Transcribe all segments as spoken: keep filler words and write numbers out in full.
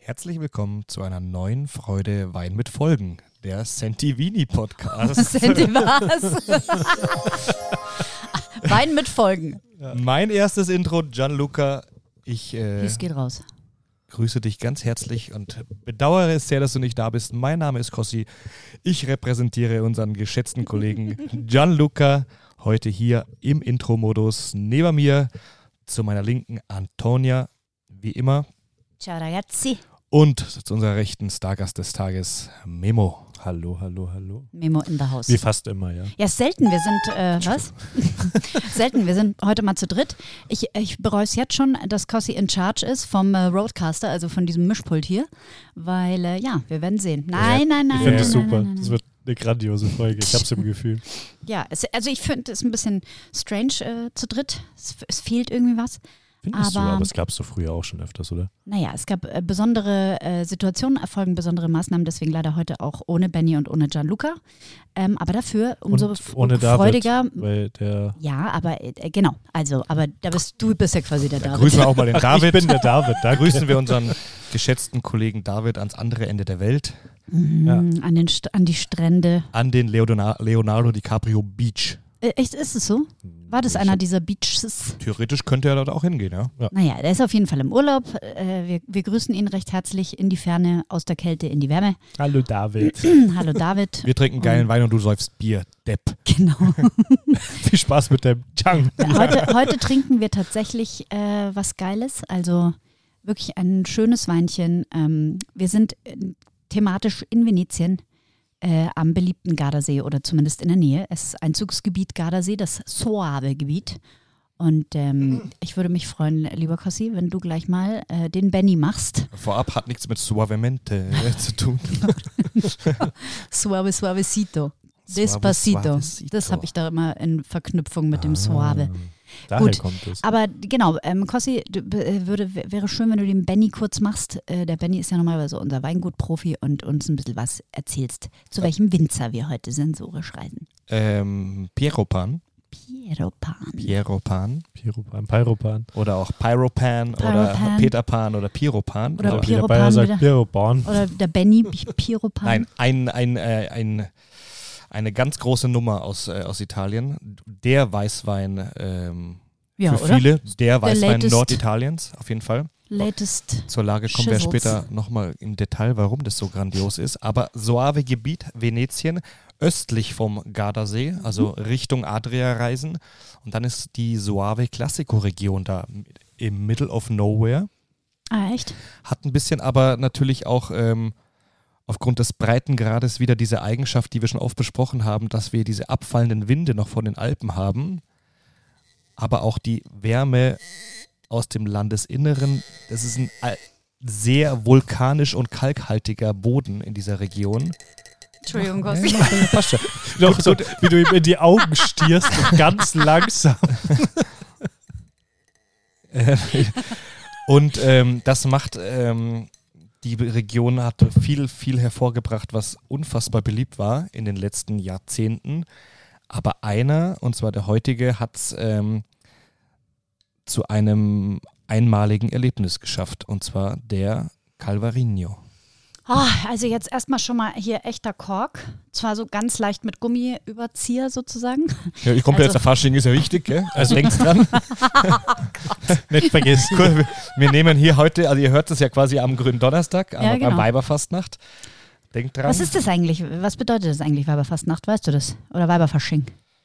Herzlich willkommen zu einer neuen Freude Wein mit Folgen, der Sentivini Podcast. Senti was? Wein mit Folgen. Ja. Mein erstes Intro, Gianluca. Ich äh, es geht raus. grüße dich ganz herzlich und bedauere es sehr, dass du nicht da bist. Mein Name ist Kossi. Ich repräsentiere unseren geschätzten Kollegen Gianluca heute hier im Intro-Modus. Neben mir zu meiner Linken Antonia, wie immer. Ciao ragazzi. Und zu unserer rechten Stargast des Tages, Memo. Hallo, hallo, hallo. Memo in the house. Wie fast immer, ja. Ja, selten. Wir sind, äh, was? selten. Wir sind heute mal zu dritt. Ich, ich bereue es jetzt schon, dass Kossi in charge ist vom äh, Roadcaster, also von diesem Mischpult hier. Weil, äh, ja, wir werden sehen. Nein, nein, nein. Ich finde nein, es nein, super. Nein, nein, Das wird eine grandiose Folge. Ich habe es im Gefühl. Ja, es, also ich finde es ein bisschen strange äh, zu dritt. Es, es fehlt irgendwie was. Findest aber, du, aber es gab es doch früher auch schon öfters, oder? Naja, es gab äh, besondere äh, Situationen, erfolgen besondere Maßnahmen, deswegen leider heute auch ohne Benny und ohne Gianluca. Ähm, aber dafür umso und f- ohne freudiger. David, weil der Ja, aber äh, genau, also, aber da bist du bist ja quasi der Da David. grüßen wir auch mal den David. Ich bin der David, Da danke. grüßen wir unseren geschätzten Kollegen David ans andere Ende der Welt. Mhm, Ja. an, den St- an die Strände. An den Leonardo, Leonardo DiCaprio Beach. Äh, echt, ist es so? War das einer dieser Beaches? Theoretisch könnte er dort auch hingehen, ja. Ja. Naja, der ist auf jeden Fall im Urlaub. Äh, wir, wir grüßen ihn recht herzlich in die Ferne, aus der Kälte in die Wärme. Hallo David. Hallo David. Wir trinken geilen Wein und du säufst Bier, Depp. Genau. Viel Spaß mit dem Junk. Heute, heute trinken wir tatsächlich äh, was Geiles, also wirklich ein schönes Weinchen. Ähm, wir sind äh, thematisch in Venetien äh, am beliebten Gardasee oder zumindest in der Nähe. Es ist Einzugsgebiet Gardasee, das Soave-Gebiet. Und ähm, ich würde mich freuen, lieber Kossi, wenn du gleich mal äh, den Benny machst. Vorab hat nichts mit Suavemente äh, zu tun. Suave, suavecito. Suave, Despacito. suavecito. Das habe ich da immer in Verknüpfung mit dem Suave. Daher Gut. kommt es. Aber genau, ähm, Kossi, du, äh, würde, w- wäre schön, wenn du den Benny kurz machst. Äh, der Benny ist ja normalerweise unser Weingutprofi und uns ein bisschen was erzählst, zu welchem Winzer wir heute sensorisch reisen. Ähm, Pieropan. Pieropan. Pieropan. Pyropan, Pyropan. Oder auch Pyropan, oder Pyropan. Peterpan oder Piropan. Oder Oder wie der Pyropan Bayer sagt, wieder. Pyropan. Oder der Benny Pi- Pieropan. Nein, ein, ein, äh, ein, eine ganz große Nummer aus, äh, aus Italien. Der Weißwein ähm, ja, für oder? viele, der Weißwein latest- Norditaliens, auf jeden Fall. Latest. Zur Lage kommen wir Schizzles. später nochmal im Detail, warum das so grandios ist. Aber Soave-Gebiet, Venetien, östlich vom Gardasee, also Richtung Adria reisen. Und dann ist die Soave Classico-Region da im Middle of Nowhere. Ah, echt? Hat ein bisschen aber natürlich auch ähm, aufgrund des Breitengrades wieder diese Eigenschaft, die wir schon oft besprochen haben, dass wir diese abfallenden Winde noch von den Alpen haben. Aber auch die Wärme aus dem Landesinneren. Das ist ein al- sehr vulkanisch und kalkhaltiger Boden in dieser Region. Entschuldigung, Ja, Kossi. ja, passt schon. Noch so, wie du ihm in die Augen stierst und ganz langsam. Äh, und ähm, das macht, ähm, die Region hat viel, viel hervorgebracht, was unfassbar beliebt war in den letzten Jahrzehnten. Aber einer, und zwar der heutige, hat es ähm, zu einem einmaligen Erlebnis geschafft. Und zwar der Calvarinho. Oh, also jetzt erstmal schon mal hier echter Kork. Zwar so ganz leicht mit Gummiüberzieher sozusagen. Ja, ich komme Also- jetzt, der Fasching ist ja wichtig, gell? Also denkt dran. Nicht vergessen. Cool, wir- wir nehmen hier heute, also ihr hört es ja quasi am grünen Donnerstag, am, Ja, genau. am Weiberfastnacht. Denkt dran. Was ist das eigentlich? Was bedeutet das eigentlich, Weiberfastnacht? Weißt du das? Oder Weiberfasching?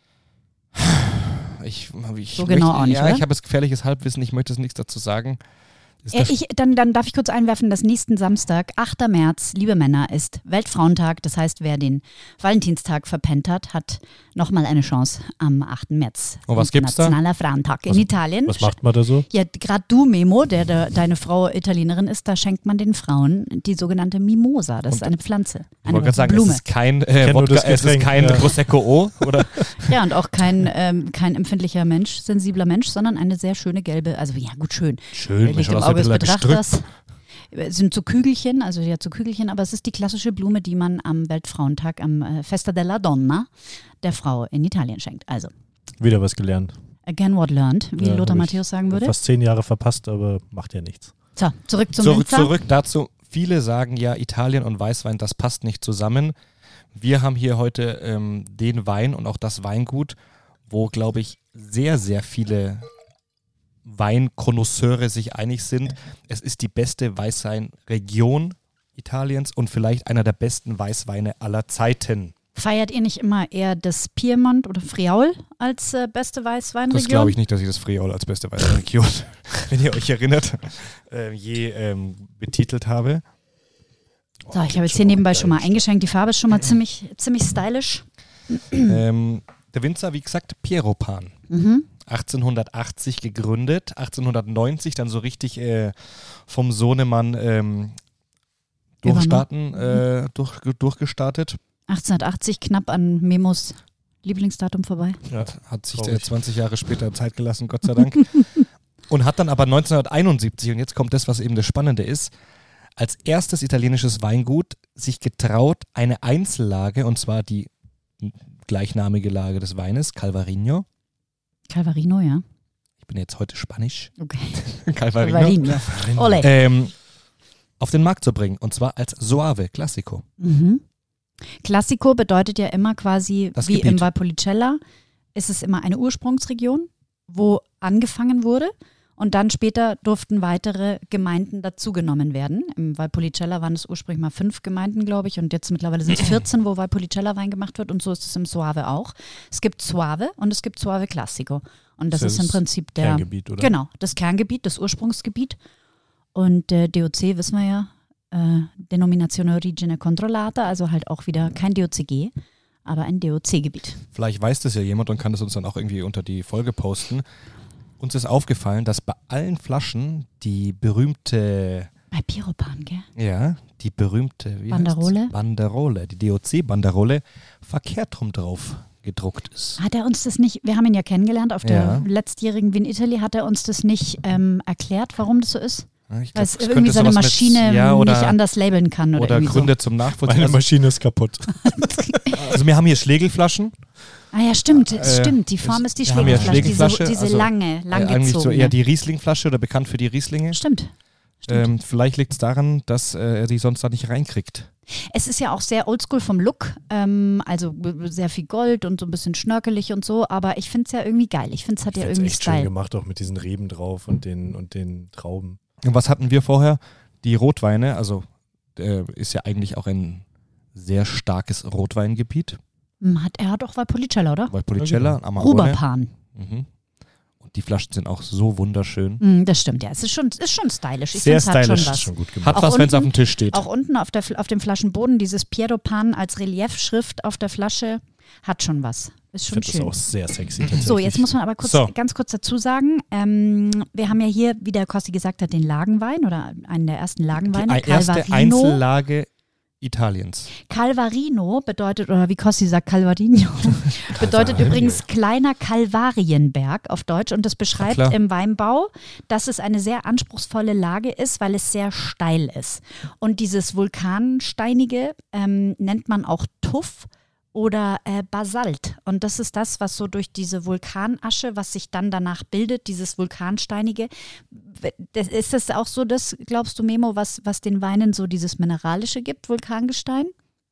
Ich, ich So genau möchte, auch nicht, Ja, oder? ich habe es gefährliches Halbwissen, ich möchte es nichts dazu sagen. Ist Äh, das- ich, dann, dann darf ich kurz einwerfen, dass nächsten Samstag, achter März, liebe Männer, ist Weltfrauentag. Das heißt, wer den Valentinstag verpennt hat, hat nochmal eine Chance am achten März. Und was gibt's da? Nationaler Frauentag in Was- Italien. Was macht man da so? Ja, gerade du, Memo, der, der deine Frau Italienerin ist, da schenkt man den Frauen die sogenannte Mimosa. Das ist eine Pflanze, ich eine wollte gerade sagen, Blume. es ist kein, äh, kenn nur Wodka, das es ist Getränk, kein ja. Prosecco O, oder? Ja, und auch kein, ähm, kein empfindlicher Mensch, sensibler Mensch, sondern eine sehr schöne gelbe, also ja gut, schön. Schön, Liegt im aus Auge des ein bisschen Betrachters. Es sind so Kügelchen, also ja so Kügelchen, aber es ist die klassische Blume, die man am Weltfrauentag, am äh, Festa della Donna, der Frau in Italien schenkt. Also, Wieder was gelernt. again what learned, wie Ja, Lothar hab ich Matthäus sagen würde. Fast zehn Jahre verpasst, aber macht ja nichts. So, zurück zum Zurück, Winzer. zurück dazu, viele sagen ja, Italien und Weißwein, das passt nicht zusammen. Wir haben hier heute ähm, den Wein und auch das Weingut, wo, glaube ich, sehr, sehr viele Weinkonnoisseure sich einig sind. Es ist die beste Weißweinregion Italiens und vielleicht einer der besten Weißweine aller Zeiten. Feiert ihr nicht immer eher das Piemont oder Friaul als äh, beste Weißweinregion? Das glaube ich nicht, dass ich das Friaul als beste Weißweinregion, wenn ihr euch erinnert, äh, je ähm, betitelt habe. So, ich habe jetzt hier nebenbei schon mal eingeschenkt. Die Farbe ist schon mal ziemlich, ziemlich stylisch. ähm, der Winzer, wie gesagt, Piero Pan. Mhm. achtzehnhundertachtzig gegründet, achtzehnhundertneunzig dann so richtig äh, vom Sohnemann ähm, durchstarten, äh, durch, durchgestartet. achtzehnhundertachtzig, knapp an Memos Lieblingsdatum vorbei. Ja, hat sich äh, zwanzig Jahre später Zeit gelassen, Gott sei Dank. Und hat dann aber neunzehnhunderteinundsiebzig, und jetzt kommt das, was eben das Spannende ist, als erstes italienisches Weingut sich getraut, eine Einzellage, und zwar die gleichnamige Lage des Weines, Calvarino. Calvarino, ja. Ich bin jetzt heute Spanisch. Okay. Calvarino. Calvarino. Ole. Ähm, auf den Markt zu bringen, und zwar als Soave Classico. Mhm. Classico bedeutet ja immer quasi, Das wie Gebiet. im Valpolicella, ist es immer eine Ursprungsregion, wo angefangen wurde und dann später durften weitere Gemeinden dazugenommen werden. Im Valpolicella waren es ursprünglich mal fünf Gemeinden, glaube ich, und jetzt mittlerweile sind es vierzehn, wo Valpolicella Wein gemacht wird, und so ist es im Soave auch. Es gibt Soave und es gibt Soave Classico, und das, Das ist im ist Prinzip der Kerngebiet, oder? Genau, das Kerngebiet, das Ursprungsgebiet, und äh, D O C wissen wir ja, Äh, Denominazione Origine Controllata, also halt auch wieder kein D O C G, aber ein D O C-Gebiet. Vielleicht weiß das ja jemand und kann das uns dann auch irgendwie unter die Folge posten. Uns ist aufgefallen, dass bei allen Flaschen die berühmte, Bei Piero Pan, gell? ja, die berühmte wie Banderole? heißt's? Banderole, die D O C-Banderole verkehrt rum drauf gedruckt ist. Hat er uns das nicht, wir haben ihn ja kennengelernt, auf der Ja. letztjährigen Wien Italy, hat er uns das nicht ähm, erklärt, warum das so ist? Ich Weil glaub, es es irgendwie könnte seine sowas Maschine mit, ja, oder, nicht anders labeln kann oder, oder irgendwie Gründe zum Nachvollziehen. Meine Also, Maschine ist kaputt. also wir haben hier Schlegelflaschen. so. Ah ja, stimmt, Äh, stimmt, die Form ist die wir haben ja Schlägelflasche, diese, Schlägelflasche, diese also, lange, Äh, eigentlich so langgezogene. eher die Rieslingflasche oder bekannt für die Rieslinge. Stimmt. Stimmt. Ähm, vielleicht liegt es daran, dass äh, er die sonst da nicht reinkriegt. Es ist ja auch sehr oldschool vom Look, ähm, also b- sehr viel Gold und so ein bisschen schnörkelig und so, aber ich finde es ja irgendwie geil. Ich finde es hat Ich ja find's irgendwie echt schön Style. gemacht, auch mit diesen Reben drauf und den, und den Trauben. Und was hatten wir vorher? Die Rotweine, also äh, ist ja eigentlich auch ein sehr starkes Rotweingebiet. Hm, Hat, er hat auch Valpolicella, oder? Valpolicella, Ja, Amarone. Ruberpan. Mhm. Und die Flaschen sind auch so wunderschön. Hm, das stimmt, ja. Es ist schon, ist schon stylisch. Ich Sehr finde, es hat schon stylisch. was. Schon gut gemacht. Hat Auch was, wenn es auf unten- dem Tisch steht. Auch unten auf, der, auf dem Flaschenboden dieses Piero Pan als Reliefschrift auf der Flasche hat schon was. Ist Ich schon finde das schön. auch sehr sexy tatsächlich. So, jetzt muss man aber kurz, So. ganz kurz dazu sagen, ähm, wir haben ja hier, wie der Kosti gesagt hat, den Lagenwein oder einen der ersten die Lagenweine, ei- erste Calvarino. Einzellage Italiens. Calvarino bedeutet, oder wie Kosti sagt, Calvarino, bedeutet Calvario. übrigens kleiner Kalvarienberg auf Deutsch, und das beschreibt klar. im Weinbau, dass es eine sehr anspruchsvolle Lage ist, weil es sehr steil ist. Und dieses Vulkansteinige ähm, nennt man auch Tuff oder äh, Basalt. Und das ist das, was so durch diese Vulkanasche, was sich dann danach bildet, dieses Vulkansteinige. Das, ist das auch so, das, glaubst du, Memo, was, was den Weinen so dieses Mineralische gibt, Vulkangestein?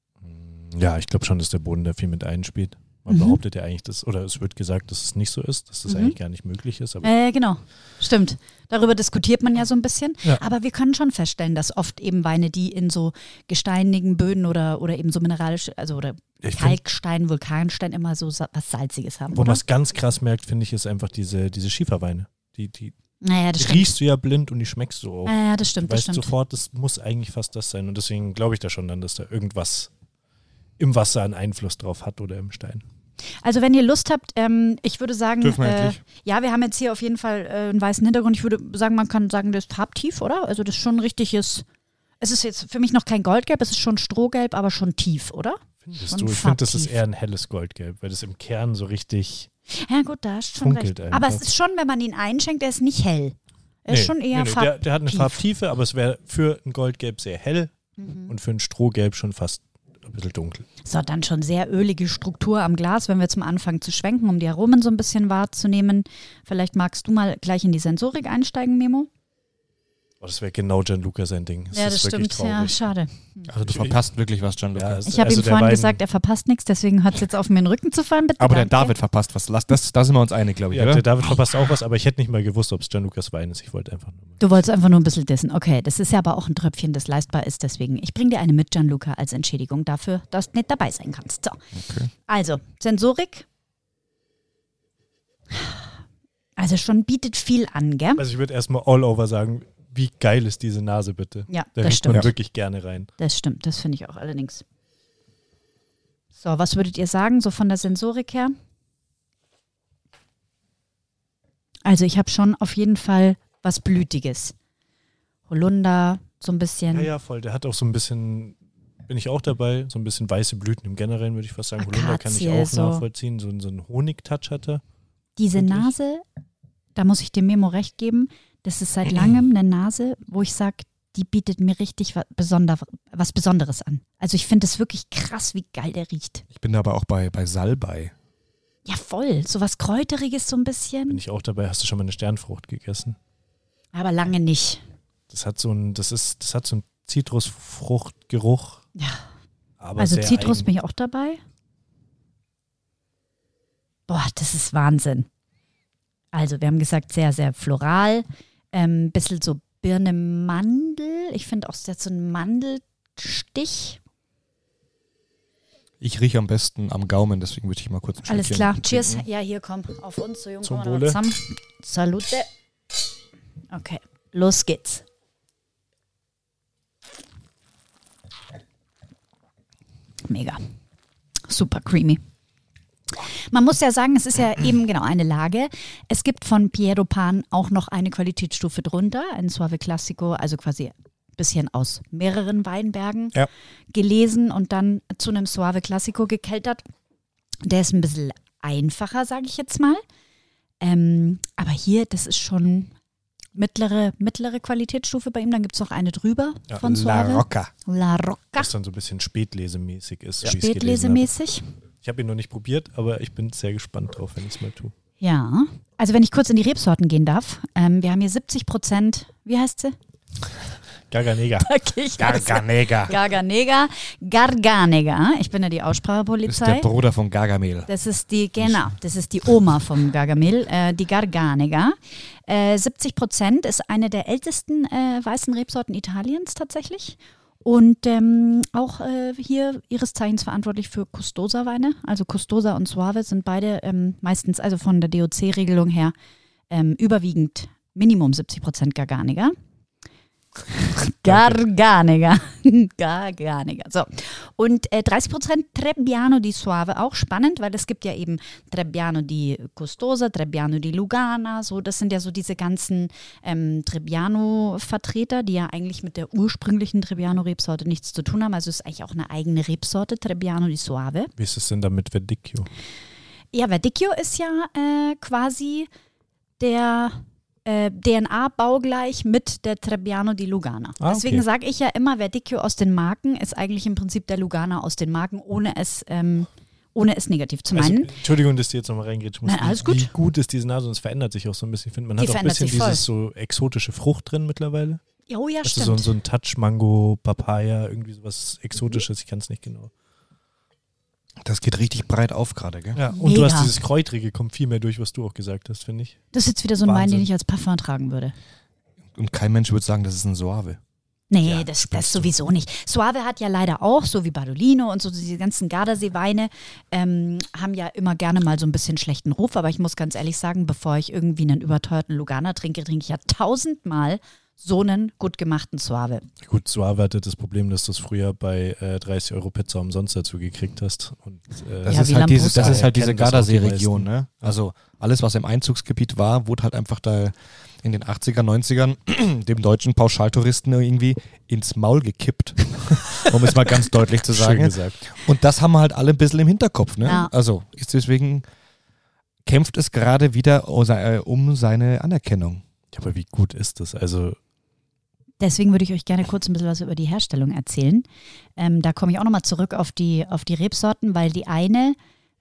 Ja, ich glaube schon, dass der Boden da viel mit einspielt. Man Mhm. behauptet ja eigentlich, dass, oder es wird gesagt, dass es nicht so ist, dass das Mhm. eigentlich gar nicht möglich ist. Aber Äh, genau, stimmt. Darüber diskutiert man ja so ein bisschen. Ja. Aber wir können schon feststellen, dass oft eben Weine, die in so gesteinigen Böden oder, oder eben so mineralisch, also oder ich find, Kalkstein, Vulkanstein immer so sa- was Salziges haben, wo man oder? es ganz krass merkt, finde ich, ist einfach diese, diese Schieferweine. Die, die, Naja, das die stimmt. riechst du ja blind und die schmeckst du auch. Naja, das stimmt, Du das weißt stimmt. sofort, das muss eigentlich fast das sein. Und deswegen glaube ich da schon dann, dass da irgendwas im Wasser einen Einfluss drauf hat oder im Stein. Also wenn ihr Lust habt, ähm, ich würde sagen, Dürfen wir äh, endlich? ja, wir haben jetzt hier auf jeden Fall äh, einen weißen Hintergrund. Ich würde sagen, man kann sagen, das ist farbtief, oder? Also das ist schon richtiges, es ist jetzt für mich noch kein Goldgelb, es ist schon Strohgelb, aber schon tief, oder? Findest Schon du? Ich finde, das ist farbtief. eher ein helles Goldgelb, weil das im Kern so richtig. Ja gut, da ist schon Funkelt recht. einfach. Aber es ist schon, wenn man ihn einschenkt, er ist nicht hell. Er ist Nee, schon eher nee, nee, farbtief. der, der hat eine Farbtiefe, aber es wäre für ein Goldgelb sehr hell Mhm. und für ein Strohgelb schon fast ein bisschen dunkel. So, dann schon sehr ölige Struktur am Glas, wenn wir zum Anfang zu schwenken, um die Aromen so ein bisschen wahrzunehmen. Vielleicht magst du mal gleich in die Sensorik einsteigen, Memo? Oh, das wäre genau Gianluca sein Ding. Ja, das stimmt. Ja, schade. Also du verpasst wirklich was, Gianluca. Ja, Ich habe also ihm der vorhin Wein- gesagt, er verpasst nichts, deswegen hat es jetzt auf mir den Rücken zu fallen. Bitte, Aber der danke. David verpasst was. Lass, das, da sind wir uns einig, glaube ich, Ja, oder? der David verpasst auch was, aber ich hätte nicht mal gewusst, ob es Gianlucas Wein ist. Ich wollte einfach nur mal. Du wolltest einfach nur ein bisschen dissen. Okay, das ist ja aber auch ein Tröpfchen, das leistbar ist. Deswegen, ich bringe dir eine mit, Gianluca, als Entschädigung dafür, dass du nicht dabei sein kannst. So. Okay. Also, Sensorik. Also schon bietet viel an, gell? Also ich würde erstmal all over sagen, wie geil ist diese Nase bitte. Ja, Da das riecht man stimmt. wirklich gerne rein. Das stimmt, das finde ich auch allerdings. So, was würdet ihr sagen, so von der Sensorik her? Also ich habe schon auf jeden Fall was Blütiges. Holunder, so ein bisschen. Ja, ja, voll. Der hat auch so ein bisschen, bin ich auch dabei, so ein bisschen weiße Blüten im Generellen, würde ich fast sagen. Holunder kann ich Akazie, auch so. nachvollziehen. So, so einen Honigtouch hat er. Diese Wirklich? Nase, da muss ich dem Memo recht geben, das ist seit langem eine Nase, wo ich sage, die bietet mir richtig was, besonder, was Besonderes an. Also ich finde es wirklich krass, wie geil der riecht. Ich bin aber auch bei, bei Salbei. Ja, voll. So was Kräuteriges so ein Bin bisschen, ich auch dabei. Hast du schon mal eine Sternfrucht gegessen? aber lange nicht. Das hat so ein, das ist, das hat so einen Zitrusfruchtgeruch. Ja. Aber Also sehr Zitrus eigen. bin ich auch dabei. Boah, das ist Wahnsinn. Also wir haben gesagt, sehr, sehr floral. Ein ähm, bisschen so Birne Mandel. Ich finde auch sehr so ein Mandelstich. Ich rieche am besten am Gaumen, deswegen würde ich mal kurz ein Alles Schlückchen klar. trinken. Cheers. Ja, hier, komm. Auf uns, so jung, Zum kommen wir noch Wohle. zusammen. Salute. Okay, los geht's. Mega. Super creamy. Man muss ja sagen, es ist ja eben genau eine Lage. Es gibt von Piero Pan auch noch eine Qualitätsstufe drunter, ein Suave Classico, also quasi ein bisschen aus mehreren Weinbergen Ja. gelesen und dann zu einem Suave Classico gekeltert. Der ist ein bisschen einfacher, sage ich jetzt mal. Ähm, aber hier, das ist schon mittlere, mittlere Qualitätsstufe bei ihm. Dann gibt es noch eine drüber Ja, von La Suave. Rocca. La Rocca. Was dann so ein bisschen spätlesemäßig ist. wie ich's gelesen habe. Spätlesemäßig. Ich habe ihn noch nicht probiert, aber ich bin sehr gespannt drauf, wenn ich es mal tue. Ja, also wenn ich kurz in die Rebsorten gehen darf. Ähm, wir haben hier siebzig Prozent, wie heißt sie? Garganega. Okay, ich weiß. Garganega. Garganega. Garganega. Ich bin ja die Das ist der Aussprachepolizei. Bruder von Gargamel. Das ist die, genau, das ist die Oma vom Gargamel, äh, die Garganega. Äh, siebzig Prozent ist eine der ältesten äh, weißen Rebsorten Italiens tatsächlich. Und ähm, auch äh, hier ihres Zeichens verantwortlich für Custosa-Weine. Also Custosa und Suave sind beide ähm, meistens, also von der D O C-Regelung her, ähm, überwiegend Minimum siebzig Prozent Garganega. Garganega. Garganega. So. Und äh, dreißig Prozent Trebbiano di Suave, auch spannend, weil es gibt ja eben Trebbiano di Custosa, Trebbiano di Lugana, so, das sind ja so diese ganzen ähm, Trebbiano-Vertreter, die ja eigentlich mit der ursprünglichen Trebbiano-Rebsorte nichts zu tun haben. Also es ist eigentlich auch eine eigene Rebsorte, Trebbiano di Suave. Wie ist es denn da mit Verdicchio? Ja, Verdicchio ist ja äh, quasi der äh, D N A-baugleich mit der Trebbiano di Lugana. Ah, Deswegen okay. sage ich ja immer, Verdicchio aus den Marken ist eigentlich im Prinzip der Lugana aus den Marken, ohne es, ähm, ohne es negativ zu Also, meinen. Entschuldigung, dass ich jetzt nochmal reingrätschen muss. Nein, alles Wie gut. gut ist diese Nase und es verändert sich auch so ein bisschen. Ich finde, man Die hat auch ein verändert bisschen sich voll. dieses so exotische Frucht drin mittlerweile. Oh ja, Also stimmt. so, so ein Touch Mango, Papaya, irgendwie sowas Exotisches, ich kann es nicht genau. Das geht richtig breit auf gerade, gell? Ja, und du Mega. hast dieses Kräutrige, kommt viel mehr durch, was du auch gesagt hast, finde ich. Das ist jetzt wieder so ein Wein, Wahnsinn. den ich als Parfum tragen würde. Und kein Mensch würde sagen, das ist ein Suave. Nee, Ja, das, spinnst das du. sowieso nicht. Suave hat ja leider auch, so wie Badolino und so diese ganzen Gardasee-Weine, ähm, haben ja immer gerne mal so ein bisschen schlechten Ruf. Aber ich muss ganz ehrlich sagen, bevor ich irgendwie einen überteuerten Lugana trinke, trinke ich ja tausendmal so einen gut gemachten Suave. Gut, Suave hatte das Problem, dass du es früher bei äh, dreißig Euro Pizza umsonst dazu gekriegt hast. Und, äh, Das Ja, ist wie halt, diese, Lambrusco. das ist halt diese Kennen das auch die Gardasee-Region, meisten. ne? Also alles, was im Einzugsgebiet war, wurde halt einfach da in den achtziger, neunzigern dem deutschen Pauschaltouristen irgendwie ins Maul gekippt, um es mal ganz deutlich zu schön sagen. gesagt. Und das haben wir halt alle ein bisschen im Hinterkopf, ne? Ja. Also ist deswegen kämpft es gerade wieder um seine Anerkennung. Ja, aber wie gut ist das? Also, Deswegen würde ich euch gerne kurz ein bisschen was über die Herstellung erzählen. Ähm, da komme ich auch nochmal zurück auf die, auf die Rebsorten, weil die eine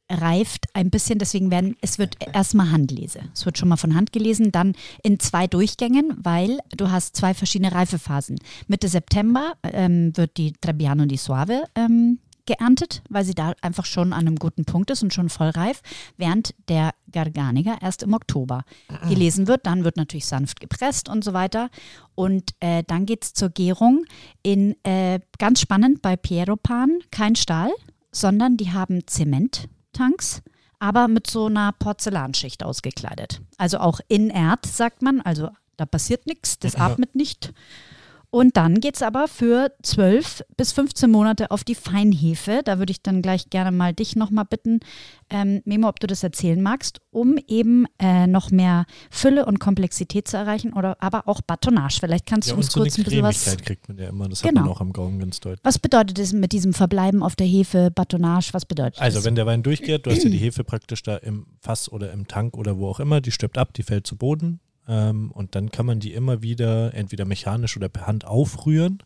reift ein bisschen, deswegen werden, es wird erstmal Handlese. Es wird schon mal von Hand gelesen, dann in zwei Durchgängen, weil du hast zwei verschiedene Reifephasen. Mitte September ähm, wird die Trebbiano di Soave ähm, geerntet, weil sie da einfach schon an einem guten Punkt ist und schon voll reif, während der Garganiga erst im Oktober gelesen wird. Dann wird natürlich sanft gepresst und so weiter. Und äh, dann geht es zur Gärung in, äh, ganz spannend, bei Piero Pan, kein Stahl, sondern die haben Zementtanks, aber mit so einer Porzellanschicht ausgekleidet. Also auch inert, sagt man, also da passiert nichts, das atmet nicht. Und dann geht es aber für zwölf bis fünfzehn Monate auf die Feinhefe. Da würde ich dann gleich gerne mal dich nochmal bitten, ähm, Memo, ob du das erzählen magst, um eben äh, noch mehr Fülle und Komplexität zu erreichen, oder aber auch Batonage. Vielleicht kannst Ja, du uns und so kurz eine ein bisschen was... Cremigkeit kriegt man ja immer, das Genau. hat man auch am Gaumen ganz deutlich. Was bedeutet das mit diesem Verbleiben auf der Hefe, Batonage, was bedeutet Also das? wenn der Wein durchgeht, du hast ja die Hefe praktisch da im Fass oder im Tank oder wo auch immer, die stirbt ab, die fällt zu Boden. Ähm, und dann kann man die immer wieder entweder mechanisch oder per Hand aufrühren.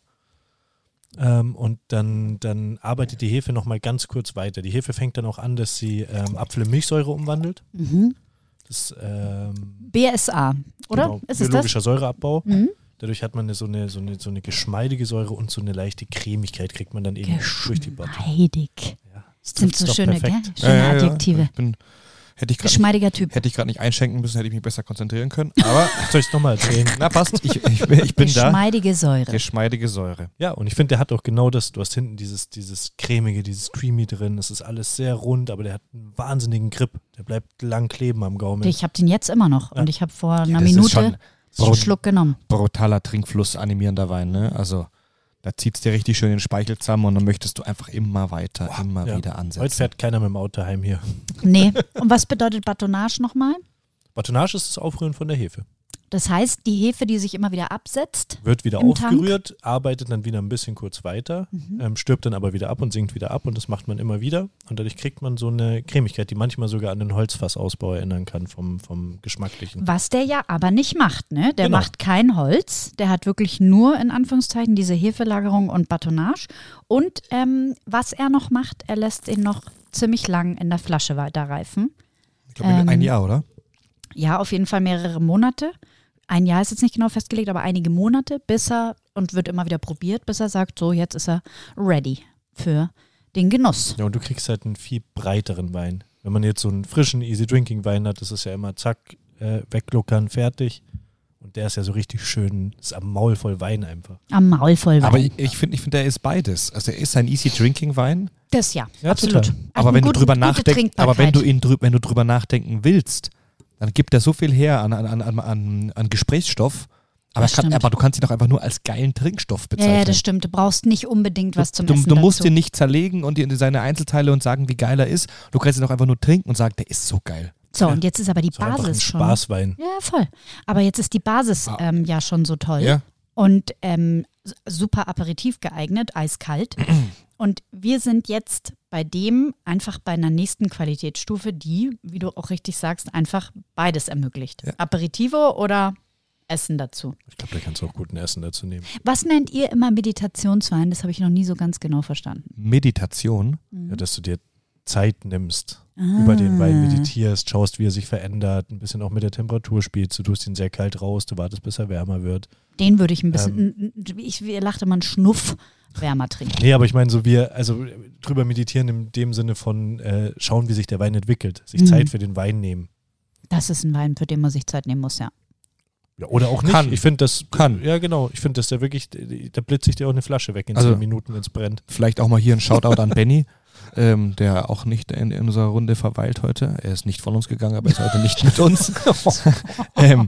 Ähm, und dann, dann arbeitet die Hefe nochmal ganz kurz weiter. Die Hefe fängt dann auch an, dass sie ähm, Apfel in Milchsäure umwandelt. Mhm. Das ähm, B S A, oder? Genau, Ist es biologischer Säureabbau. das? Mhm. Dadurch hat man eine, so, eine, so, eine, so eine geschmeidige Säure und so eine leichte Cremigkeit kriegt man dann eben durch die Batte. Geschmeidig. Ja, das Sind trifft's so doch schöne, perfekt. gell? Schöne Ja, ja, ja. Adjektive. Ich bin, hätte ich gerade nicht, Geschmeidiger Typ. hätte ich gerade nicht einschenken müssen, hätte ich mich besser konzentrieren können. Aber Soll ich es nochmal erzählen? na passt, ich, ich, bin- ich bin da. Geschmeidige Säure. Geschmeidige Säure. Ja, und ich finde, der hat auch genau das. Du hast hinten dieses, dieses cremige, dieses creamy drin. Es ist alles sehr rund, aber der hat einen wahnsinnigen Grip. Der bleibt lang kleben am Gaumen. Ich habe den jetzt immer noch Ja. und ich habe vor einer das ist Minute schon einen brut- Schluck genommen. brutaler Trinkfluss animierender Wein, ne? Also da zieht es dir richtig schön den Speichel zusammen und dann möchtest du einfach immer weiter, Boah, immer ja. wieder Heute ansetzen. fährt keiner mit dem Auto heim hier. Nee. Und was bedeutet Batonage nochmal? Batonage ist das Aufrühren von der Hefe. Das heißt, die Hefe, die sich immer wieder absetzt. Wird wieder Im aufgerührt, arbeitet dann wieder ein bisschen kurz weiter, Mhm. ähm, stirbt dann aber wieder ab und sinkt wieder ab und das macht man immer wieder. Und dadurch kriegt man so eine Cremigkeit, die manchmal sogar an den Holzfassausbau erinnern kann vom, vom Geschmacklichen. Was der ja aber nicht macht, ne? Der Genau. macht kein Holz. Der hat wirklich nur, in Anführungszeichen, diese Hefelagerung und Batonage. Und ähm, was er noch macht, er lässt ihn noch ziemlich lang in der Flasche weiter reifen. Ich glaube, ähm, ein Jahr, oder? Ja, auf jeden Fall mehrere Monate. Ein Jahr ist jetzt nicht genau festgelegt, aber einige Monate, bis er, und wird immer wieder probiert, bis er sagt, so, jetzt ist er ready für den Genuss. Ja, und du kriegst halt einen viel breiteren Wein. Wenn man jetzt so einen frischen, easy-drinking-Wein hat, das ist ja immer zack, äh, wegluckern, fertig. Und der ist ja so richtig schön, ist am Maul voll Wein einfach. Am Maul voll Wein. Aber ich, ich finde, ich find, der ist beides. Also er ist ein Easy Drinking Wein, das ja, Ja, absolut. total. aber Eine wenn gute- du drüber gute nachdenkst, aber wenn du Trinkbarkeit. ihn drü wenn du drüber nachdenken willst, dann gibt er so viel her an, an, an, an, an Gesprächsstoff. Aber, Das er kann, stimmt. aber du kannst ihn auch einfach nur als geilen Trinkstoff Ja, bezeichnen. ja, das stimmt. Du brauchst nicht unbedingt was zum du, Essen du musst dazu. ihn nicht zerlegen und in seine Einzelteile und sagen, wie geil er ist. Du kannst ihn auch einfach nur trinken und sagen, der ist so geil. So, und jetzt ist aber die Das ist einfach ein Basis schon. Spaßwein. Ja, voll. Aber jetzt ist die Basis Ah. ähm, ja schon so toll. Ja. Und ähm, s- super aperitiv geeignet, eiskalt. Und wir sind jetzt bei dem einfach bei einer nächsten Qualitätsstufe, die, wie du auch richtig sagst, einfach beides ermöglicht. Ja. Aperitivo oder Essen dazu. Ich glaube, da kannst du auch guten Essen dazu nehmen. Was nennt ihr immer Meditationswein? Das habe ich noch nie so ganz genau verstanden. Meditation. Ja, dass du dir Zeit nimmst, Ah. über den Wein meditierst, schaust, wie er sich verändert, ein bisschen auch mit der Temperatur spielst. Du tust ihn sehr kalt raus, du wartest, bis er wärmer wird. Den würde ich ein bisschen, Ähm. n- n- ich ich lachte mal einen Schnuff wärmer trinken. Nee, aber ich meine, so wir, also drüber meditieren in dem Sinne von äh, schauen, wie sich der Wein entwickelt, sich Mhm. Zeit für den Wein nehmen. Das ist ein Wein, für den man sich Zeit nehmen muss, ja. Ja, oder auch nicht. Kann. Ich finde das, Kann. ja genau, ich finde, dass der wirklich, da blitzt sich dir auch eine Flasche weg in Also- zehn Minuten, wenn es brennt. Vielleicht auch mal hier ein Shoutout an Benny, ähm, der auch nicht in, in unserer Runde verweilt heute. Er ist nicht von uns gegangen, aber er ist heute nicht mit uns. ähm,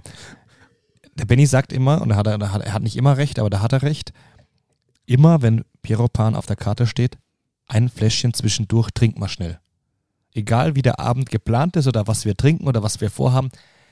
der Benny sagt immer, und er hat, er, hat, er hat nicht immer recht, aber da hat er recht, immer wenn Piero Pan auf der Karte steht, ein Fläschchen zwischendurch, trink mal schnell. Egal wie der Abend geplant ist oder was wir trinken oder was wir vorhaben,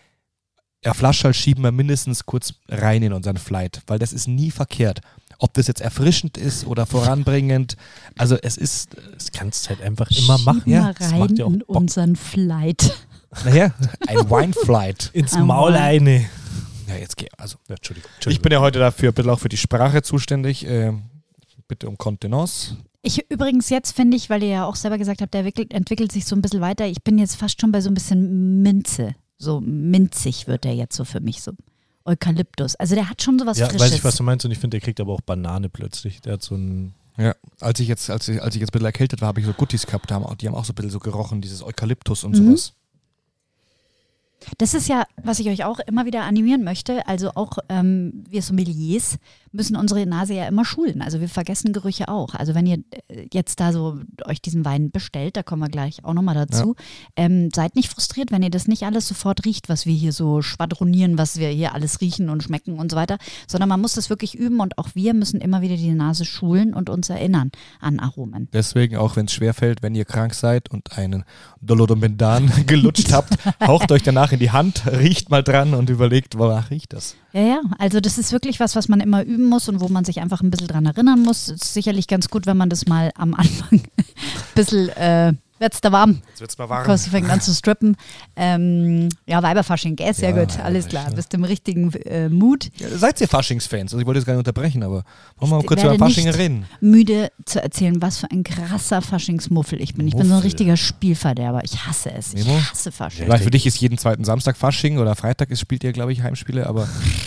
der Flasche schieben wir mindestens kurz rein in unseren Flight, weil das ist nie verkehrt. Ob das jetzt erfrischend ist oder voranbringend, also es ist, Das kannst du halt einfach immer machen. Schieb ja, mal das rein macht ja auch in Bock. unseren Flight. naja, ein Wine-Flight. Ins Oh Maul Mann. eine. Ja, jetzt geh, also Ja, Entschuldigung. ich bin ja heute dafür ein bisschen auch für die Sprache zuständig. Ähm, bitte um Kontenance. Ich übrigens jetzt finde ich, weil ihr ja auch selber gesagt habt, der entwickelt, entwickelt sich so ein bisschen weiter. Ich bin jetzt fast schon bei so ein bisschen Minze. So minzig wird der jetzt so für mich, so Eukalyptus. Also der hat schon sowas Ja, Frisches. weiß ich, was du meinst und ich finde, der kriegt aber auch Banane plötzlich. Der hat so ein... Ja, als ich jetzt, als ich, als ich jetzt ein bisschen erkältet war, habe ich so Guttis gehabt, die haben auch, die haben auch so ein bisschen so gerochen, dieses Eukalyptus und Mhm. sowas. Das ist ja, was ich euch auch immer wieder animieren möchte. Also auch ähm, wir Sommeliers müssen unsere Nase ja immer schulen. Also wir vergessen Gerüche auch. Also wenn ihr äh, jetzt da so euch diesen Wein bestellt, da kommen wir gleich auch nochmal dazu, ja. ähm, seid nicht frustriert, wenn ihr das nicht alles sofort riecht, was wir hier so schwadronieren, was wir hier alles riechen und schmecken und so weiter, sondern man muss das wirklich üben und auch wir müssen immer wieder die Nase schulen und uns erinnern an Aromen. Deswegen, auch wenn es schwerfällt, wenn ihr krank seid und einen Dolodomendan gelutscht habt, haucht euch danach in die Hand, riecht mal dran und überlegt, wonach riecht das? Ja, ja, also das ist wirklich was, was man immer üben muss und wo man sich einfach ein bisschen dran erinnern muss. Es ist sicherlich ganz gut, wenn man das mal am Anfang ein bisschen, äh, wird's da warm. Jetzt wird's mal warm. Kosti fängt an zu strippen. Ähm, ja, Weiberfasching, gell? Sehr Ja, gut, alles klar. ne? Bist im richtigen äh, Mut. Ja, seid ihr Faschingsfans? Also ich wollte jetzt gar nicht unterbrechen, aber wollen wir mal Ich kurz über werde Fasching nicht reden? Müde zu erzählen, was für ein krasser Faschingsmuffel ich bin. Ich bin so ein Muffel. richtiger Spielverderber. Ich hasse es. Ich Memo? hasse Fasching. Vielleicht für dich ist jeden zweiten Samstag Fasching oder Freitag ist, spielt ihr, glaube ich, Heimspiele, aber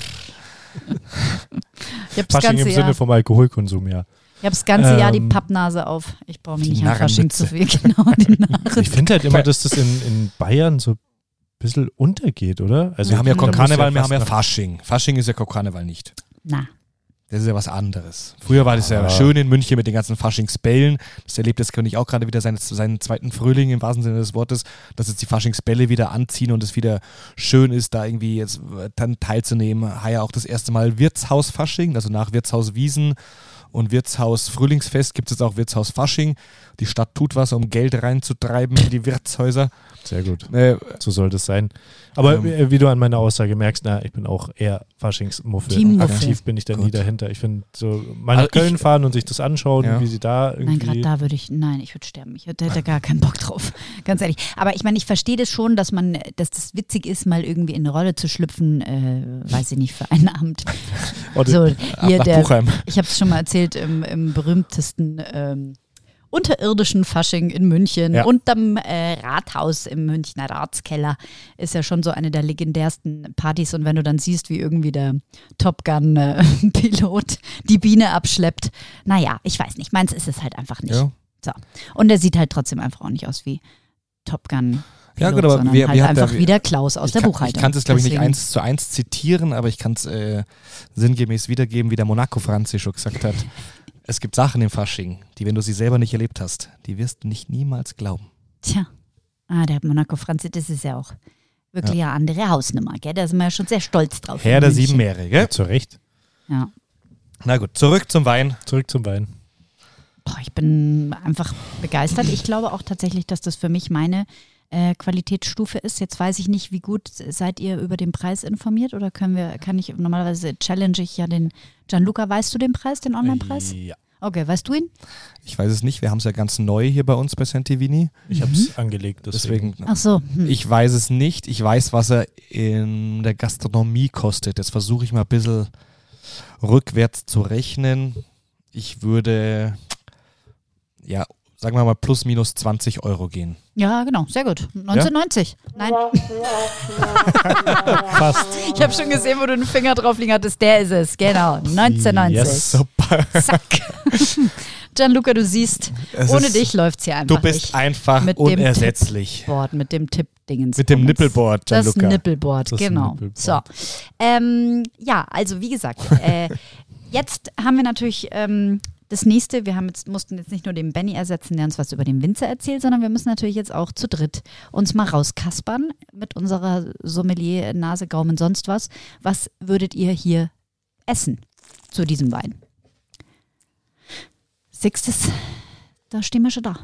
Ich habe das Fasching ganze im Sinne Jahr, vom Alkoholkonsum, ja. ich hab das ganze Jahr die Ähm, Pappnase auf. Ich brauche mich die nicht an Fasching Narrenmütze. zu viel. Genau, die Narren. Ich finde halt immer, dass das in, in Bayern so ein bisschen untergeht, oder? Also wir haben ja da muss Karneval, wir fast haben ja noch- Fasching. Fasching ist ja Karneval nicht. Na, Das ist ja was anderes. Früher war das ja Ah. schön in München mit den ganzen Faschingsbällen. Das erlebt jetzt König auch gerade wieder seinen, seinen zweiten Frühling im wahrsten Sinne des Wortes, dass jetzt die Faschingsbälle wieder anziehen und es wieder schön ist, da irgendwie jetzt dann teilzunehmen. Heuer auch das erste Mal Wirtshaus-Fasching, also nach Wirtshaus Wiesen und Wirtshaus Frühlingsfest gibt es jetzt auch Wirtshaus Fasching. Die Stadt tut was, um Geld reinzutreiben in die Wirtshäuser. Sehr gut. Äh, So soll das sein. Aber Ähm. äh, wie du an meiner Aussage merkst, na, ich bin auch eher Faschingsmuffel. Teammuffel. Aktiv bin ich da nie Gut. dahinter. Ich finde, so mal nach Also Köln ich- fahren und sich das anschauen, Ja. wie sie da nein, irgendwie... gerade da würde ich, nein, ich würde sterben. Ich hätte da gar keinen Bock drauf. Ganz ehrlich. Aber ich meine, ich verstehe das schon, dass man, dass das witzig ist, mal irgendwie in eine Rolle zu schlüpfen, äh, weiß ich nicht, für einen Abend. Oder- So, ab hier nach der, Buchheim. ich habe es schon mal erzählt, im, im berühmtesten ähm, unterirdischen Fasching in München, Ja. unterm äh, Rathaus im Münchner Ratskeller, ist ja schon so eine der legendärsten Partys. Und wenn du dann siehst, wie irgendwie der Top Gun-Pilot die Biene abschleppt, naja, ich weiß nicht, meins ist es halt einfach nicht. Ja. So. Und er sieht halt trotzdem einfach auch nicht aus wie Top Gun. Ja, gut, aber sondern wir- halt wir hatten einfach ja- wieder Klaus aus ich der kann, Buchhaltung. Ich kann es, glaube ich, nicht Deswegen- eins zu eins zitieren, aber ich kann es äh, sinngemäß wiedergeben, wie der Monaco-Franzi schon gesagt hat. Es gibt Sachen im Fasching, die, wenn du sie selber nicht erlebt hast, die wirst du nicht niemals glauben. Tja, ah, der Monaco Franzi, das ist ja auch wirklich eine andere Hausnummer, gell? Da sind wir ja schon sehr stolz drauf. Herr in der München. sieben Meere, gell? Ja, zu Recht. Ja. Na gut, zurück zum Wein. Zurück zum Wein. Boah, ich bin einfach begeistert. Ich glaube auch tatsächlich, dass das für mich meine äh, Qualitätsstufe ist. Jetzt weiß ich nicht, wie gut seid ihr über den Preis informiert oder können wir, kann ich, normalerweise challenge ich ja den Gianluca. Weißt du den Preis, den Online-Preis? Ja. Okay, weißt du ihn? Ich weiß es nicht, wir haben es ja ganz neu hier bei uns bei Santivini. Ich habe es angelegt, deswegen. Deswegen, Ach so. Hm. ich weiß es nicht. Ich weiß, was er in der Gastronomie kostet. Jetzt versuche ich mal ein bisschen rückwärts zu rechnen. Ich würde, ja, sagen wir mal plus minus zwanzig Euro gehen. Ja, genau, sehr gut. neunzehnhundertneunzig. Nein, Fast. ich habe schon gesehen, wo du den Finger drauf liegen hattest. Der ist es, genau. neunzehnhundertneunzig. Yes. Super. Zack. Gianluca, du siehst, Es ohne ist- dich läuft es hier einfach Du bist nicht. einfach Mit dem unersetzlich. Board, mit dem Tipp-Dingens. Mit dem Nippelboard, Das Gianluca. Nippelboard, Das genau. Nippelboard. So. Ähm, ja, also wie gesagt, äh, jetzt haben wir natürlich ähm, das nächste, wir haben jetzt, mussten jetzt nicht nur den Benny ersetzen, der uns was über den Winzer erzählt, sondern wir müssen natürlich jetzt auch zu dritt uns mal rauskaspern mit unserer Sommelier, Nase, Gaumen, sonst was. Was würdet ihr hier essen zu diesem Wein? Sechstes, da stehen wir schon da.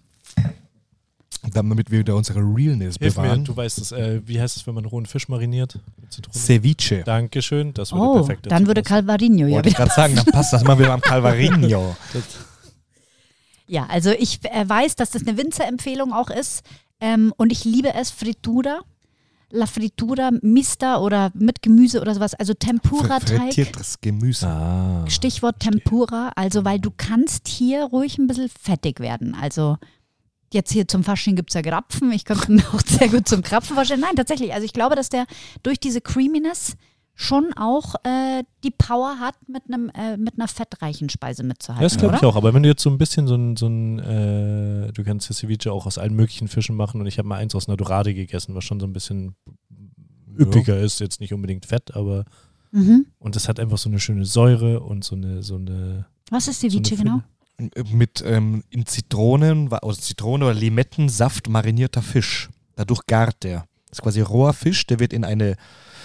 Damit wir wieder unsere Realness Hilf mir, bewahren. du weißt es. Äh, wie heißt es, wenn man rohen Fisch mariniert? Mit Zitrone? Ceviche. Dankeschön, das würde Oh, perfekt dann dazu würde passen. Calvarinho ja Wollte ich wieder. gerade sagen, dann passt das mal wieder am Calvarinho. Ja, also ich äh, weiß, dass das eine Winzerempfehlung auch ist ähm, und ich liebe es, Fritura. La Fritura, Mista oder mit Gemüse oder sowas. Also Tempura-Teig. Frittiertes Gemüse. Ah. Stichwort Tempura. Also weil du kannst hier ruhig ein bisschen fettig werden. Also jetzt hier zum Fasching gibt es ja Krapfen. Ich könnte mir auch sehr gut zum Krapfen vorstellen. Nein, tatsächlich. Also ich glaube, dass der durch diese Creaminess schon auch äh, die Power hat, mit einem äh, mit einer fettreichen Speise mitzuhalten. Ja, das glaube oder? ich auch. Aber wenn du jetzt so ein bisschen so ein, so ein äh, du kannst ja Ceviche auch aus allen möglichen Fischen machen und ich habe mal eins aus einer Dorade gegessen, was schon so ein bisschen üppiger ist, jetzt nicht unbedingt fett, aber Mhm. und das hat einfach so eine schöne Säure und so eine, so eine Was ist so eine Ceviche genau? Mit ähm, in Zitronen, aus Zitrone oder Limettensaft marinierter Fisch. Dadurch gart der. Das ist quasi roher Fisch, der wird in eine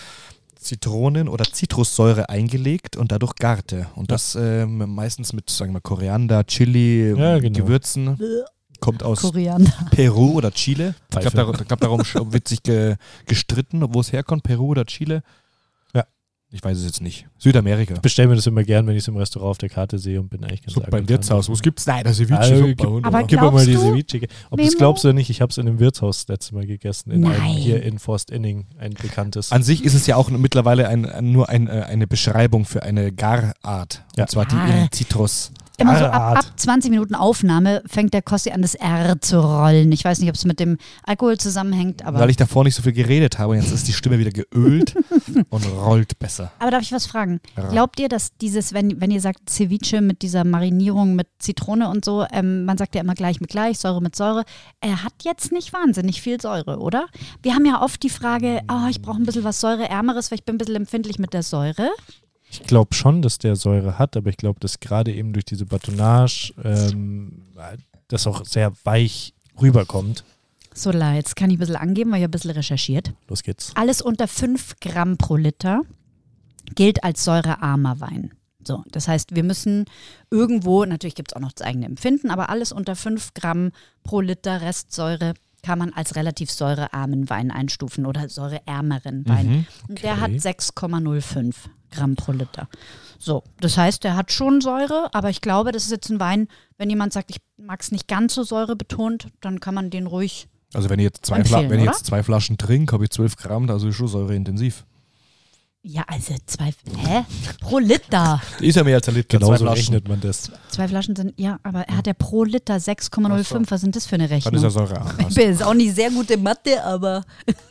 Zitronen- oder Zitrussäure eingelegt und dadurch gart er. Und das ähm, meistens mit, sagen wir, Koriander, Chili, Ja, genau. Gewürzen. Kommt aus Koriander. Peru oder Chile. Ich Pfeife. glaube, dar glaub, darum sch- wird sich ge gestritten, wo es herkommt, Peru oder Chile. Ja. Ich weiß es jetzt nicht. Südamerika. Ich bestelle mir das immer gern, wenn ich es im Restaurant auf der Karte sehe und bin eigentlich ganz So beim angetan Wirtshaus. davon. Was gibt's? Nein, das Ceviche. Also, super, gib- wunderbar. Aber Gib mir mal Glaubst die du, Ceviche. Ob du es Memo? glaubst oder nicht, ich habe es in einem Wirtshaus das letzte Mal gegessen. In einem, Nein. hier in Forst-Inning, ein bekanntes. An sich ist es ja auch mittlerweile ein, ein, nur ein, äh, eine Beschreibung für eine Garart. Ja. Und zwar die Gar. in Zitrus. Immer so ab, Art. ab zwanzig Minuten Aufnahme fängt der Kossi an, das R zu rollen. Ich weiß nicht, ob es mit dem Alkohol zusammenhängt, aber. Weil ich davor nicht so viel geredet habe und jetzt ist die Stimme wieder geölt und rollt besser. Aber darf ich was fragen? Ja. Glaubt ihr, dass dieses, wenn, wenn ihr sagt Ceviche mit dieser Marinierung mit Zitrone und so, ähm, man sagt ja immer gleich mit gleich, Säure mit Säure, er hat jetzt nicht wahnsinnig viel Säure, oder? Wir haben ja oft die Frage, oh, ich brauche ein bisschen was Säureärmeres, weil ich bin ein bisschen empfindlich mit der Säure. Ich glaube schon, dass der Säure hat, aber ich glaube, dass gerade eben durch diese Batonnage ähm, das auch sehr weich rüberkommt. So, La, jetzt kann ich ein bisschen angeben, weil ich ein bisschen recherchiert. Los geht's. Alles unter fünf Gramm pro Liter gilt als säurearmer Wein. So, das heißt, wir müssen irgendwo, natürlich gibt es auch noch das eigene Empfinden, aber alles unter fünf Gramm pro Liter Restsäure kann man als relativ säurearmen Wein einstufen oder säureärmeren Wein. Mhm. Und der okay. hat sechs Komma null fünf Gramm pro Liter. So, das heißt, der hat schon Säure, aber ich glaube, das ist jetzt ein Wein, wenn jemand sagt, ich mag es nicht ganz so säurebetont, dann kann man den ruhig. Also wenn ich jetzt zwei, Empfehlen, Fla wenn ich oder? jetzt zwei Flaschen trinke, habe ich zwölf Gramm, da ist es schon säureintensiv. Ja, also zwei, hä? Pro Liter. Die ist ja mehr als ein Liter. Genau zwei so Flaschen. rechnet man das. Zwei Flaschen sind, ja, aber er hat ja pro Liter sechs Komma null fünf. Ach so. Was sind das für eine Dann Rechnung? ist er säurearm. Ich bin jetzt auch nicht sehr gut in Mathe, aber.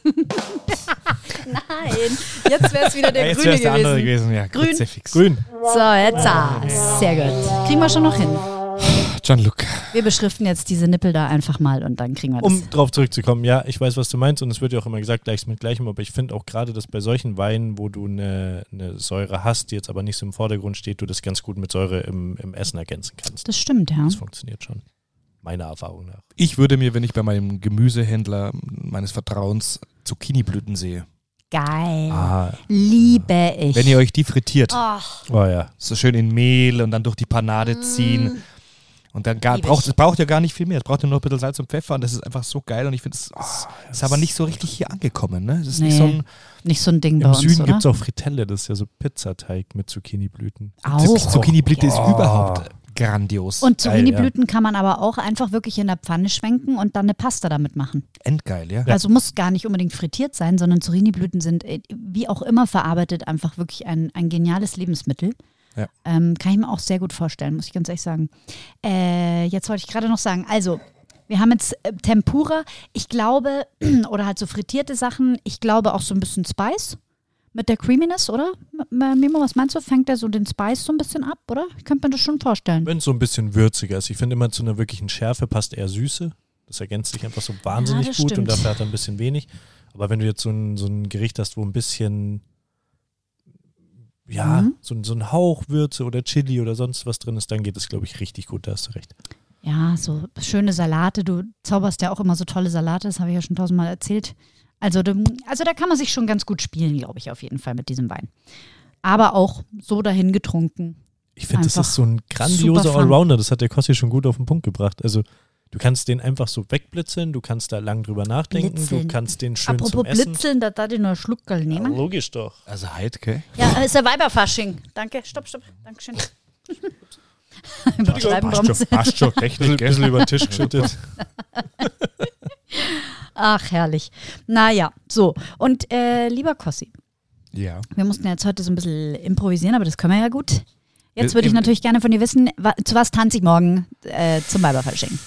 Nein, jetzt wäre es wieder der jetzt Grüne wär's der andere gewesen. gewesen. Ja, Grün. Kruzifix. Grün. So, jetzt ah, sehr gut. Kriegen wir schon noch hin. Gianluca. Wir beschriften jetzt diese Nippel da einfach mal und dann kriegen wir das. Um drauf zurückzukommen, ja, ich weiß, was du meinst und es wird ja auch immer gesagt, gleiches mit gleichem, aber ich finde auch gerade, dass bei solchen Weinen, wo du eine, eine Säure hast, die jetzt aber nicht so im Vordergrund steht, du das ganz gut mit Säure im, im Essen ergänzen kannst. Das stimmt, ja. Das funktioniert schon. Meiner Erfahrung nach. Ich würde mir, wenn ich bei meinem Gemüsehändler meines Vertrauens Zucchiniblüten sehe, Geil. Ah, Liebe ich. wenn ihr euch die frittiert, Ach, oh ja. so schön in Mehl und dann durch die Panade ziehen. Und dann gar, Lieb braucht ich. es braucht ja gar nicht viel mehr. Es braucht ja nur ein bisschen Salz und Pfeffer und das ist einfach so geil. Und ich finde, es es ist aber nicht so richtig hier angekommen. Ne? Es ist nicht Nee. so ein, nicht so ein Ding bei Im uns, Süden oder? gibt es auch Fritelle, das ist ja so Pizzateig mit Zucchiniblüten. Auch. Zucchini-Blüte ist Oh. überhaupt grandios. Und Geil, Zucchiniblüten kann man aber auch einfach wirklich in der Pfanne schwenken und dann eine Pasta damit machen. Endgeil, ja. Also muss gar nicht unbedingt frittiert sein, sondern Zucchiniblüten sind äh, wie auch immer verarbeitet einfach wirklich ein, ein geniales Lebensmittel. Ja. Ähm, kann ich mir auch sehr gut vorstellen, muss ich ganz ehrlich sagen. Äh, jetzt wollte ich gerade noch sagen, also wir haben jetzt äh, Tempura, ich glaube, oder halt so frittierte Sachen, ich glaube auch so ein bisschen Spice mit der Creaminess, oder? M- Mimo, was meinst du? Fängt der so den Spice so ein bisschen ab, oder? Ich könnte mir das schon vorstellen. Wenn es so ein bisschen würziger ist. Ich finde immer zu einer wirklichen Schärfe passt eher Süße. Das ergänzt sich einfach so wahnsinnig das gut und stimmt. dafür hat er ein bisschen wenig. Aber wenn du jetzt so ein, so ein Gericht hast, wo ein bisschen, ja, Mhm. so, ein- so ein Hauch Würze oder Chili oder sonst was drin ist, dann geht es, glaube ich, richtig gut. Da hast du recht. Ja, so schöne Salate. Du zauberst ja auch immer so tolle Salate, das habe ich ja schon tausendmal erzählt. Also, du, also da kann man sich schon ganz gut spielen, glaube ich, auf jeden Fall mit diesem Wein. Aber auch so dahin getrunken. Ich finde, das Einfach ist so ein grandioser super fun. Allrounder. Das hat der Kossi schon gut auf den Punkt gebracht. Also du kannst den einfach so wegblitzeln, du kannst da lang drüber nachdenken, Blitzeln. du kannst den schön Apropos zum Essen. Blitzeln, da darf ich noch einen Schluckerl Ja, nehmen. logisch doch. Also Heidke. Ja, ist ja Weiberfasching. Danke, stopp, stopp. Dankeschön. Übertreiben Passt schon, Bromse. passt schon. Ein Technik, bisschen über den Tisch geschüttet. Ach, herrlich. Naja, so. Und äh, lieber Kossi, Ja. wir mussten jetzt heute so ein bisschen improvisieren, aber das können wir ja gut. Jetzt Wir- würde ich im- natürlich gerne von dir wissen, wa- zu was tanze ich morgen äh, zum Weiberfasching?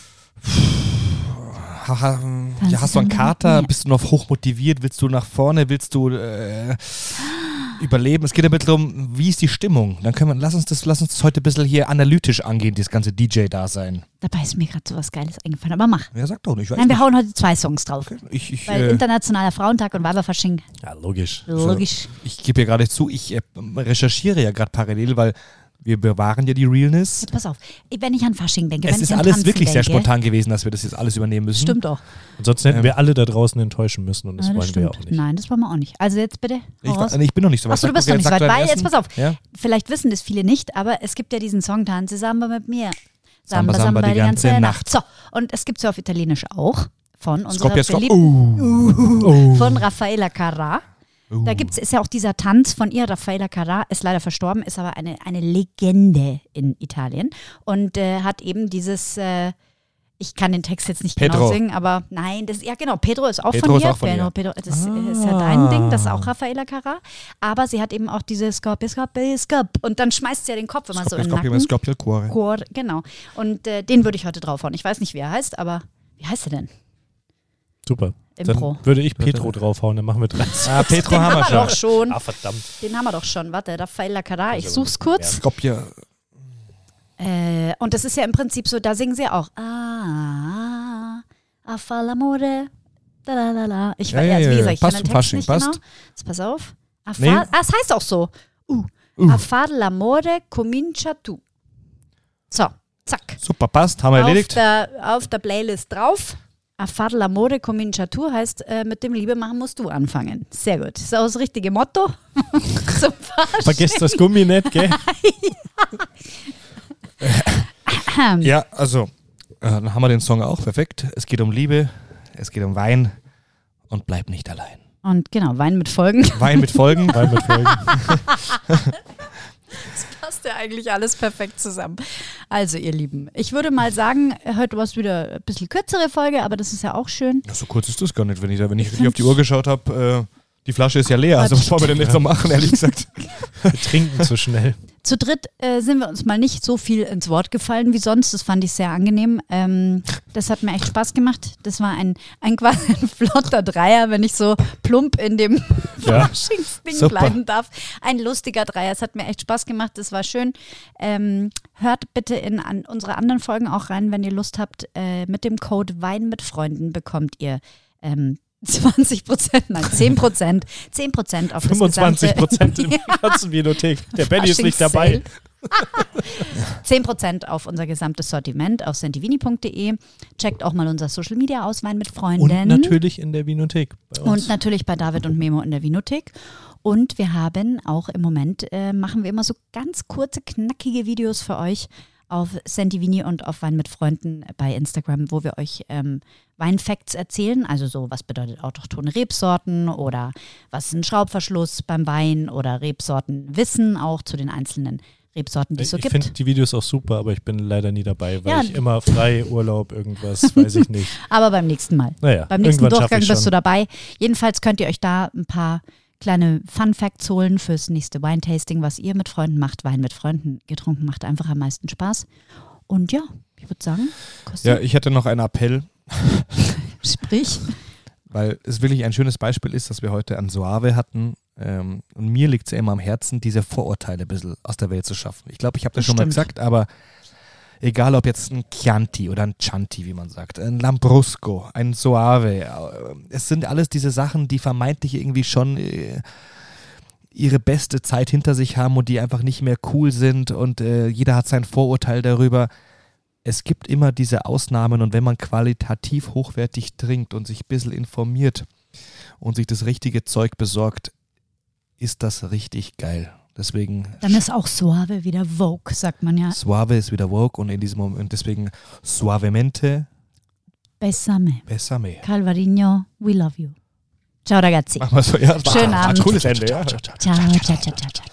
Haha, Kannst ja, du hast du einen dann Kater? mit mir? Bist du noch hoch motiviert? Willst du nach vorne? Willst du äh, überleben? Es geht ein bisschen darum, wie ist die Stimmung? Dann können wir, lass uns das, lass uns das heute ein bisschen hier analytisch angehen, dieses ganze D J-Dasein. Dabei ist mir gerade so was Geiles eingefallen, aber mach. Ja, sag doch nicht. Ich weiß Nein, wir nicht. hauen heute zwei Songs drauf. Ich, ich, Weil äh, Internationaler Frauentag und Weiberfasching, Ja, logisch. logisch. ich gebe ja gerade zu, ich äh, recherchiere ja gerade parallel, weil wir bewahren ja die Realness. Jetzt pass auf, wenn ich an Fasching denke, Es wenn ist ich an alles Tanzen wirklich sehr denke, spontan gewesen, dass wir das jetzt alles übernehmen müssen. Stimmt auch. Ansonsten hätten Ähm. wir alle da draußen enttäuschen müssen und das Ja, das wollen wir ja stimmt. auch nicht. Nein, das wollen wir auch nicht. Also jetzt bitte, Ich, hau raus. war- ich bin noch nicht so weit. Achso, du Sag bist doch noch nicht so sag weit, deinen weil, jetzt ersten. pass auf, Ja? vielleicht wissen das viele nicht, aber es gibt ja diesen Song Tanze Samba mit mir. Samba, Samba die ganze Nacht. So, und es gibt es ja auf Italienisch auch von unserer Skopje, Skop- beliebten, Uh. von Raffaella Carrà. Uh. Da gibt's, ist ja auch dieser Tanz von ihr, Raffaella Carrà, ist leider verstorben, ist aber eine, eine Legende in Italien und äh, hat eben dieses, äh, ich kann den Text jetzt nicht genau Pedro. singen, aber nein, das, ja genau, Pedro ist auch Pedro von ist ihr. auch von Pedro, ihr. Pedro, das Ah. ist ja dein Ding, das ist auch Raffaella Carrà, aber sie hat eben auch diese Skopje, Skopje, Skop und dann schmeißt sie ja den Kopf immer so in den Skopje, Nacken. Skopje, Skopje, Chor, genau. Und äh, den würde ich heute draufhauen. Ich weiß nicht, wie er heißt, aber wie heißt er denn? Super. Impro. Dann würde ich Petro draufhauen, dann machen wir drei. Ah, Petro Den haben wir haben wir doch schon. schon. Ah, verdammt. Den haben wir doch schon. Warte, Raffaella Carrà, ich Also, such's kurz. Skopje. Äh, und das ist ja im Prinzip so, da singen sie auch. Ah, a fa l'amore. Da, da, da, da. Ich Ja, weiß, ja, also, wie ja, gesagt, ich passt kann den zum Text Fasching, nicht passt. genau. Jetzt pass auf. A fa, Nee. ah, es heißt auch so. Uh. Uh. A far l'amore comincia tu. So, zack. Super, passt, haben wir Auf erledigt. der, auf der Playlist drauf. A far l'amore comincia tu heißt, äh, mit dem Liebe machen musst du anfangen. Sehr gut. Das ist auch das richtige Motto. Zum Fasching. Vergesst das Gummi nicht, gell? Ja, also, äh, dann haben wir den Song auch, perfekt. Es geht um Liebe, es geht um Wein und bleib nicht allein. Und genau, Wein mit Folgen. Wein mit Folgen. Wein mit Folgen. Das passt ja eigentlich alles perfekt zusammen. Also, ihr Lieben, ich würde mal sagen, heute war es wieder ein bisschen kürzere Folge, aber das ist ja auch schön. Ja, so kurz ist das gar nicht, wenn ich, da, wenn ich, wenn ich auf die Uhr geschaut habe. Äh, die Flasche ist ja leer, also was wollen wir denn jetzt noch machen, ehrlich gesagt? Wir trinken zu schnell. Zu dritt äh, sind wir uns mal nicht so viel ins Wort gefallen wie sonst. Das fand ich sehr angenehm. Ähm, das hat mir echt Spaß gemacht. Das war ein, ein quasi ein flotter Dreier, wenn ich so plump in dem Ja. Faschingsding Super. bleiben darf. Ein lustiger Dreier. Es hat mir echt Spaß gemacht. Das war schön. Ähm, hört bitte in an unsere anderen Folgen auch rein, wenn ihr Lust habt. Äh, mit dem Code Wein mit Freunden bekommt ihr ähm, zwanzig Prozent, nein, zehn Prozent. zehn Prozent auf das fünfundzwanzig Prozent gesamte... in der ganzen Vinothek. Der Benny ist nicht dabei. zehn Prozent auf unser gesamtes Sortiment auf sentivini punkt de. Checkt auch mal unser Social Media aus, Wein mit Freunden. Und natürlich in der Vinothek bei uns. Und natürlich bei David und Memo in der Vinothek. Und wir haben auch im Moment, äh, machen wir immer so ganz kurze, knackige Videos für euch auf Sentivini und auf Wein mit Freunden bei Instagram, wo wir euch ähm, Weinfacts erzählen. Also so, was bedeutet autochthone Rebsorten oder was ist ein Schraubverschluss beim Wein oder Rebsortenwissen auch zu den einzelnen Rebsorten, die es so ich gibt. finde die Videos auch super, aber ich bin leider nie dabei, weil Ja. ich immer frei, Urlaub, irgendwas, weiß ich nicht. Aber beim nächsten Mal. Naja, Beim nächsten irgendwann schaffe Durchgang ich bist du schon. dabei. Jedenfalls könnt ihr euch da ein paar kleine Fun Facts holen fürs nächste Wine-Tasting, was ihr mit Freunden macht. Wein mit Freunden getrunken macht einfach am meisten Spaß. Und ja, ich würde sagen, Kosti, Ja, ich hätte noch einen Appell, sprich. weil es wirklich ein schönes Beispiel ist, dass wir heute an Soave hatten. Ähm, und mir liegt es ja immer am Herzen, diese Vorurteile ein bisschen aus der Welt zu schaffen. Ich glaube, ich habe das, Das schon mal stimmt. gesagt, aber egal ob jetzt ein Chianti oder ein Chianti, wie man sagt, ein Lambrusco, ein Soave, äh, es sind alles diese Sachen, die vermeintlich irgendwie schon äh, ihre beste Zeit hinter sich haben und die einfach nicht mehr cool sind und äh, jeder hat sein Vorurteil darüber. Es gibt immer diese Ausnahmen und wenn man qualitativ hochwertig trinkt und sich ein bisschen informiert und sich das richtige Zeug besorgt, ist das richtig geil. Deswegen Dann ist auch Suave wieder Vogue, sagt man ja. Suave ist wieder woke und in diesem Moment deswegen Suavemente Besame. Besame. Calvarino, we love you. Ciao ragazzi. Machen wir so, ja. Schönen War ein Abend. cooles Ende, ja. Ciao, ciao, ciao, ciao, ciao.